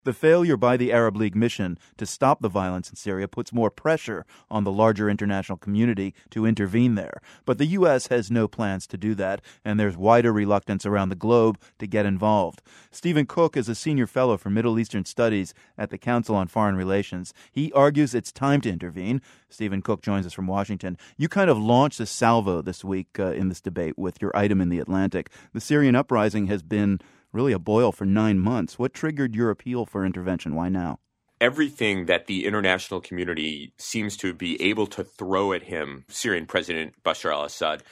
The failure by the Arab League mission to stop the violence in Syria puts more pressure on the larger international community to intervene there. But the U.S. has no plans to do that, and there's wider reluctance around the globe to get involved. Stephen Cook is a senior fellow for Middle Eastern Studies at the Council on Foreign Relations. He argues it's time to intervene. Stephen Cook joins us from Washington. You kind of launched a salvo this week in this debate with your item in The Atlantic. The Syrian uprising has been really a boil for 9 months. What triggered your appeal for intervention? Why now? Everything that the international community seems to be able to throw at him, Syrian President Bashar al-Assad,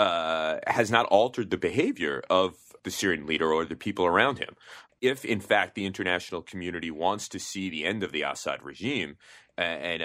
has not altered the behavior of the Syrian leader or the people around him. If, in fact, the international community wants to see the end of the Assad regime and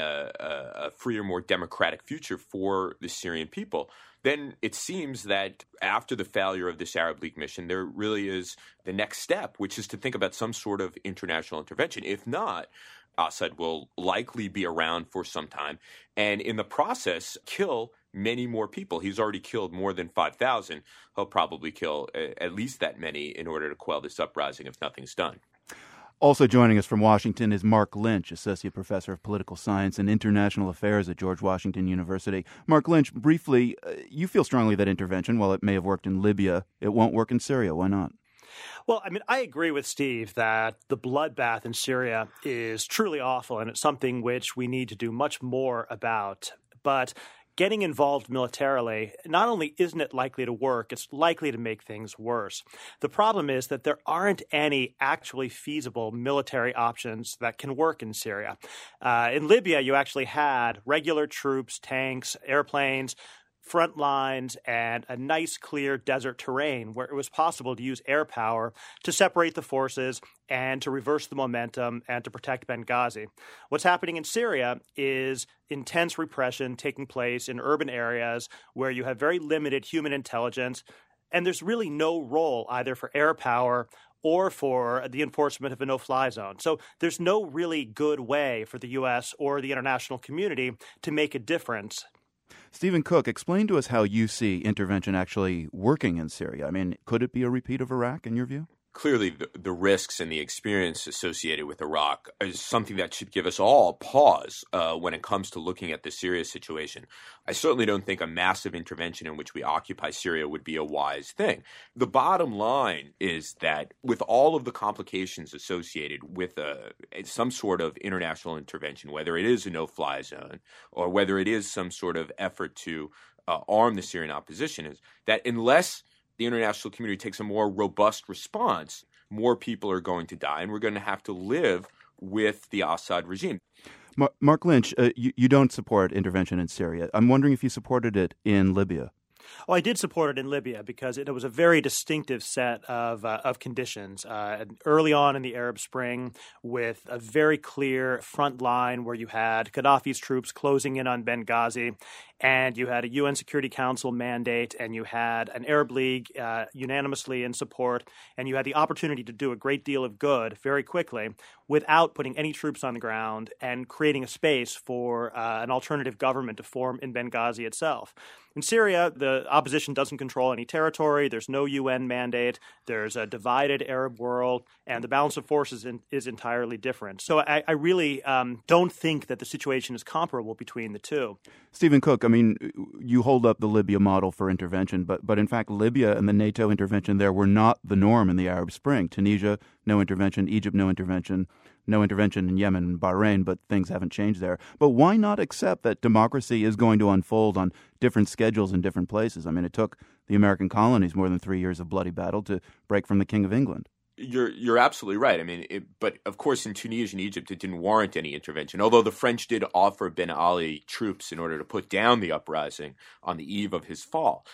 a freer, more democratic future for the Syrian people, then it seems that after the failure of this Arab League mission, there really is the next step, which is to think about some sort of international intervention. If not, Assad will likely be around for some time and in the process kill many more people. He's already killed more than 5,000. He'll probably kill at least that many in order to quell this uprising if nothing's done. Also joining us from Washington is Mark Lynch, Associate Professor of Political Science and International Affairs at George Washington University. Mark Lynch, briefly, you feel strongly that intervention, while it may have worked in Libya, it won't work in Syria. Why not? Well, I agree with Steve that the bloodbath in Syria is truly awful, and it's something which we need to do much more about. But getting involved militarily, not only isn't it likely to work, it's likely to make things worse. The problem is that there aren't any actually feasible military options that can work in Syria. In Libya, you actually had regular troops, tanks, airplanes, front lines, and a nice, clear desert terrain where it was possible to use air power to separate the forces and to reverse the momentum and to protect Benghazi. What's happening in Syria is intense repression taking place in urban areas where you have very limited human intelligence, and there's really no role either for air power or for the enforcement of a no-fly zone. So there's no really good way for the U.S. or the international community to make a difference. Stephen Cook, explain to us how you see intervention actually working in Syria. Could it be a repeat of Iraq in your view? Clearly, the risks and the experience associated with Iraq is something that should give us all pause when it comes to looking at the Syria situation. I certainly don't think a massive intervention in which we occupy Syria would be a wise thing. The bottom line is that with all of the complications associated with some sort of international intervention, whether it is a no-fly zone or whether it is some sort of effort to arm the Syrian opposition, is that unless the international community takes a more robust response, more people are going to die, and we're going to have to live with the Assad regime. Mark Lynch, you don't support intervention in Syria. I'm wondering if you supported it in Libya. Oh, I did support it in Libya because it was a very distinctive set of conditions. Early on in the Arab Spring, with a very clear front line where you had Gaddafi's troops closing in on Benghazi, and you had a UN Security Council mandate, and you had an Arab League unanimously in support, and you had the opportunity to do a great deal of good very quickly without putting any troops on the ground and creating a space for an alternative government to form in Benghazi itself. In Syria, the opposition doesn't control any territory. There's no UN mandate. There's a divided Arab world, and the balance of forces is entirely different. So I really don't think that the situation is comparable between the two. Stephen Cook, you hold up the Libya model for intervention, but in fact, Libya and the NATO intervention there were not the norm in the Arab Spring. Tunisia, no intervention. Egypt, no intervention. No intervention in Yemen and Bahrain, but things haven't changed there. But why not accept that democracy is going to unfold on different schedules in different places? It took the American colonies more than 3 years of bloody battle to break from the King of England. You're absolutely right. But of course, in Tunisia and Egypt, it didn't warrant any intervention, although the French did offer Ben Ali troops in order to put down the uprising on the eve of his fall.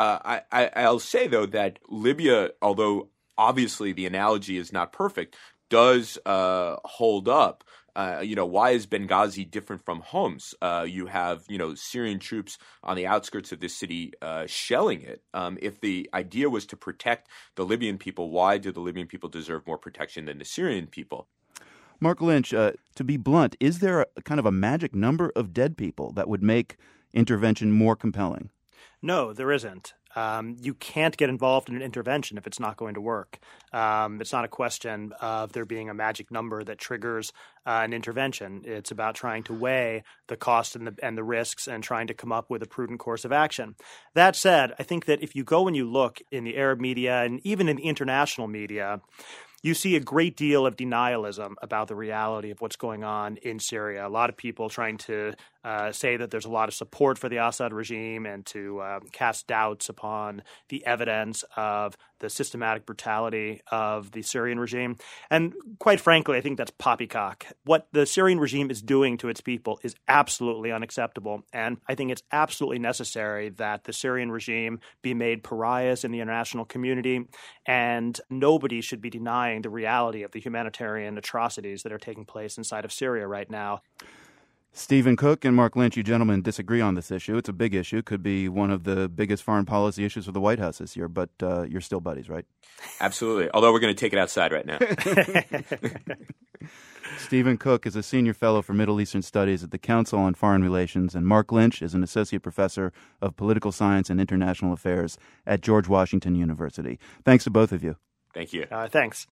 I'll say, though, that Libya, although obviously the analogy is not perfect, does hold up. Why is Benghazi different from Homs? You have, Syrian troops on the outskirts of this city shelling it. If the idea was to protect the Libyan people, why do the Libyan people deserve more protection than the Syrian people? Mark Lynch, to be blunt, is there a kind of a magic number of dead people that would make intervention more compelling? No, there isn't. You can't get involved in an intervention if it's not going to work. It's not a question of there being a magic number that triggers an intervention. It's about trying to weigh the cost and the risks and trying to come up with a prudent course of action. That said, I think that if you go and you look in the Arab media and even in the international media, you see a great deal of denialism about the reality of what's going on in Syria. A lot of people trying to say that there's a lot of support for the Assad regime and to cast doubts upon the evidence of the systematic brutality of the Syrian regime. And quite frankly, I think that's poppycock. What the Syrian regime is doing to its people is absolutely unacceptable. And I think it's absolutely necessary that the Syrian regime be made pariahs in the international community. And nobody should be denying the reality of the humanitarian atrocities that are taking place inside of Syria right now. Stephen Cook and Mark Lynch, you gentlemen disagree on this issue. It's a big issue. Could be one of the biggest foreign policy issues for the White House this year, but you're still buddies, right? Absolutely. Although we're going to take it outside right now. Stephen Cook is a senior fellow for Middle Eastern Studies at the Council on Foreign Relations, and Mark Lynch is an associate professor of political science and international affairs at George Washington University. Thanks to both of you. Thank you. Thanks.